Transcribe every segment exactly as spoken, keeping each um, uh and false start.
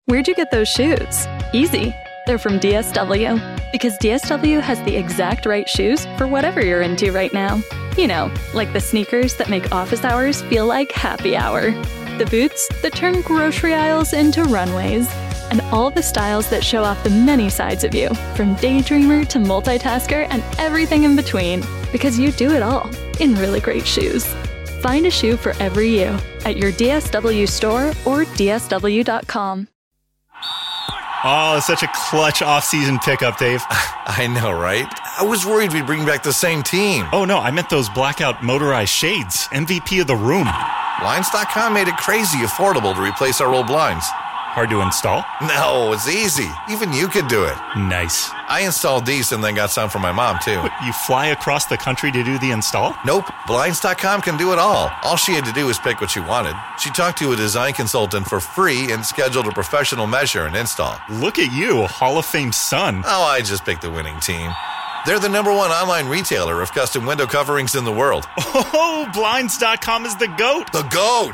Where'd you get those shoes? Easy. They're from D S W. Because D S W has the exact right shoes for whatever you're into right now. You know, like the sneakers that make office hours feel like happy hour. The boots that turn grocery aisles into runways. And all the styles that show off the many sides of you, from daydreamer to multitasker and everything in between. Because you do it all in really great shoes. Find a shoe for every you at your D S W store or D S W dot com. Oh, it's such a clutch off-season pickup, Dave. I know, right? I was worried we'd bring back the same team. Oh, no, I meant those blackout motorized shades. M V P of the room. Blinds dot com made it crazy affordable to replace our old blinds. Hard to install? No, it's easy. Even you could do it. Nice. I installed these and then got some for my mom, too. What, you fly across the country to do the install? Nope. Blinds dot com can do it all. All she had to do was pick what she wanted. She talked to a design consultant for free and scheduled a professional measure and install. Look at you, a Hall of Fame son. Oh, I just picked the winning team. They're the number one online retailer of custom window coverings in the world. Oh, Blinds dot com is the GOAT. The GOAT!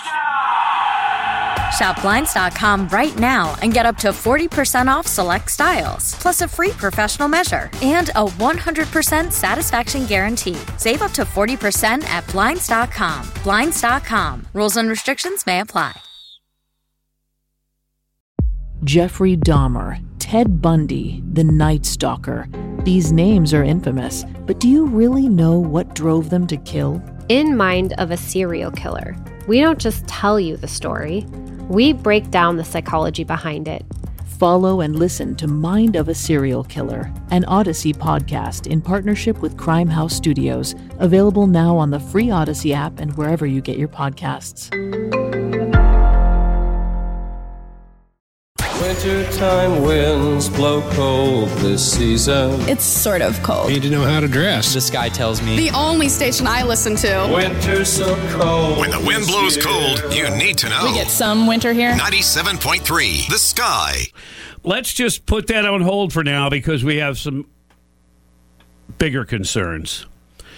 Shop Blinds dot com right now and get up to forty percent off select styles, plus a free professional measure and a one hundred percent satisfaction guarantee. Save up to forty percent at Blinds dot com. Blinds dot com. Rules and restrictions may apply. Jeffrey Dahmer, Ted Bundy, the Night Stalker. These names are infamous, but do you really know what drove them to kill? In Mind of a Serial Killer, we don't just tell you the story. We break down the psychology behind it. Follow and listen to Mind of a Serial Killer, an Odyssey podcast in partnership with Crime House Studios, available now on the free Odyssey app and wherever you get your podcasts. Wintertime winds blow cold this season. It's sort of cold. Need to know how to dress. This guy tells me. The only station I listen to. Winter's so cold. When the wind blows cold, you need to know. We get some winter here. ninety-seven point three, The Sky. Let's just put that on hold for now because we have some bigger concerns.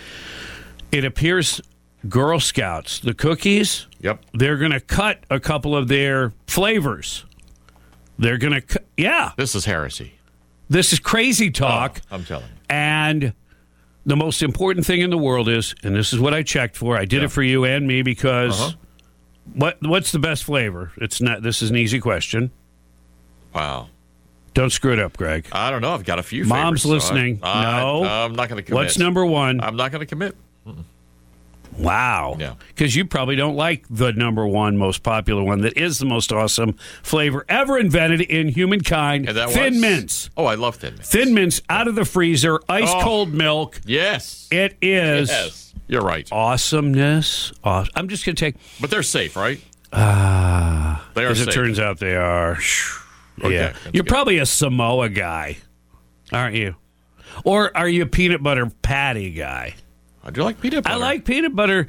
It appears Girl Scouts, the cookies, yep, they're going to cut a couple of their flavors. They're going to, yeah. This is heresy. This is crazy talk. Oh, I'm telling you. And the most important thing in the world is, and this is what I checked for. I did yeah. it for you and me because uh-huh. what what's the best flavor? It's not. This is an easy question. Wow. Don't screw it up, Greg. I don't know. I've got a few. Mom's favorites, listening. So I, no, I, I'm not going to commit. What's number one? I'm not going to commit. Mm-mm. Wow. Yeah. Because you probably don't like the number one most popular one that is the most awesome flavor ever invented in humankind. And that Thin was? Mints. Oh, I love Thin Mints. Thin Mints out of the freezer, ice oh. cold milk. Yes. It is. Yes. You're right. Awesomeness. Aw- I'm just going to take. But they're safe, right? Ah. Uh, they are As safe. it turns out, they are. Okay, yeah. You're good. probably a Samoa guy, aren't you? Or are you a peanut butter patty guy? I do like peanut butter. I like peanut butter.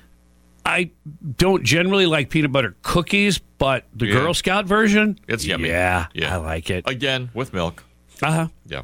I don't generally like peanut butter cookies, but the yeah. Girl Scout version, it's yummy. Yeah, yeah, I like it. Again, with milk. Uh-huh. Yeah.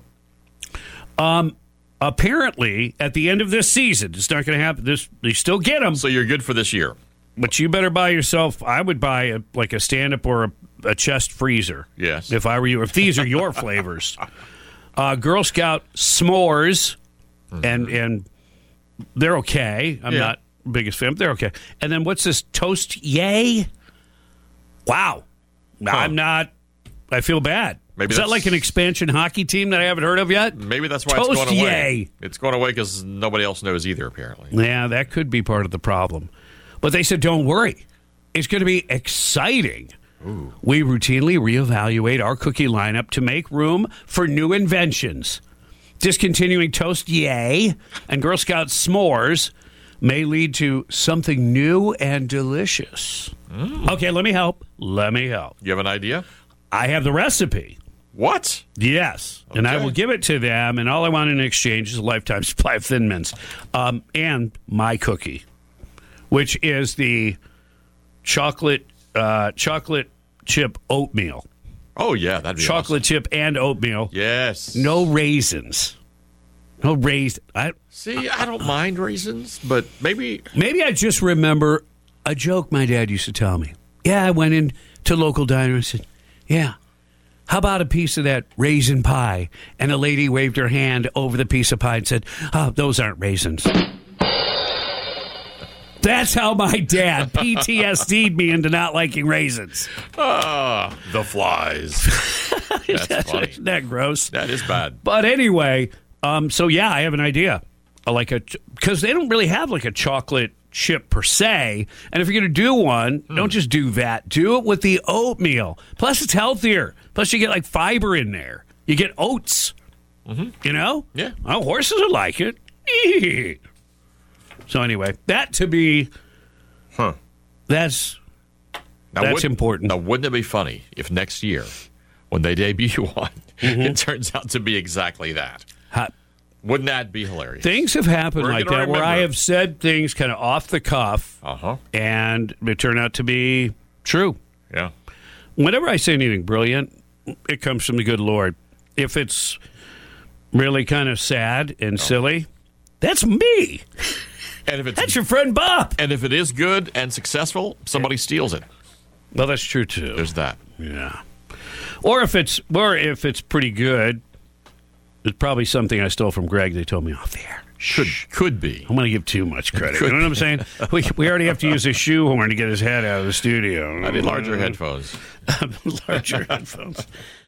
Um, apparently, at the end of this season, it's not going to happen. This You still get them. So you're good for this year. But you better buy yourself, I would buy a, like a stand-up or a, a chest freezer. Yes. If I were you. If these are your flavors. Uh, Girl Scout s'mores, mm-hmm. and, and they're okay. I'm yeah. not biggest fan, but they're okay. And then what's this? Toast Yay? Wow. Huh. I'm not, I feel bad. Maybe Is that like an expansion hockey team that I haven't heard of yet? Maybe that's why Toast it's going away. Yay. It's going away because nobody else knows either, apparently. Yeah, that could be part of the problem. But they said, don't worry. It's going to be exciting. Ooh. We routinely reevaluate our cookie lineup to make room for new inventions. Discontinuing Toast Yay and Girl Scout s'mores may lead to something new and delicious. Mm. Okay, let me help. Let me help. You have an idea? I have the recipe. What? Yes. Okay. And I will give it to them, and all I want in exchange is a lifetime supply of Thin Mints. Um, and my cookie, which is the chocolate uh, chocolate chip oatmeal. Oh, yeah, that'd be Chocolate awesome. chip and oatmeal. Yes. No raisins. No raisins. I, See, I don't mind raisins, but maybe... Maybe I just remember a joke my dad used to tell me. Yeah, I went in to local diner and said, Yeah. How about a piece of that raisin pie? And a lady waved her hand over the piece of pie and said, oh, those aren't raisins. That's how my dad P T S D'd me into not liking raisins. Ah, the flies. That's funny. Isn't that gross? That is bad. But anyway, um, so yeah, I have an idea. I like a because they don't really have like a chocolate chip per se. And if you're going to do one, hmm. don't just do that. Do it with the oatmeal. Plus, it's healthier. Plus, you get like fiber in there. You get oats. Mm-hmm. You know? Yeah. Well, horses would like it. So anyway, that to be, huh? That's now, that's would, important. Now, wouldn't it be funny if next year, when they debut one, mm-hmm. it turns out to be exactly that? Hot. Wouldn't that be hilarious? Things have happened We're like that remember. where I have said things kind of off the cuff, uh-huh. and it turned out to be true. Yeah. Whenever I say anything brilliant, it comes from the good Lord. If it's really kind of sad and oh. silly, that's me. And if it's, that's your friend Bob. And if it is good and successful, somebody steals it. Well, that's true too. There's that. Yeah. Or if it's or if it's pretty good, it's probably something I stole from Greg. They told me off the air. Could could be. I'm going to give too much credit. You know what I'm saying? we we already have to use a shoehorn to get his head out of the studio. I need larger headphones. larger headphones.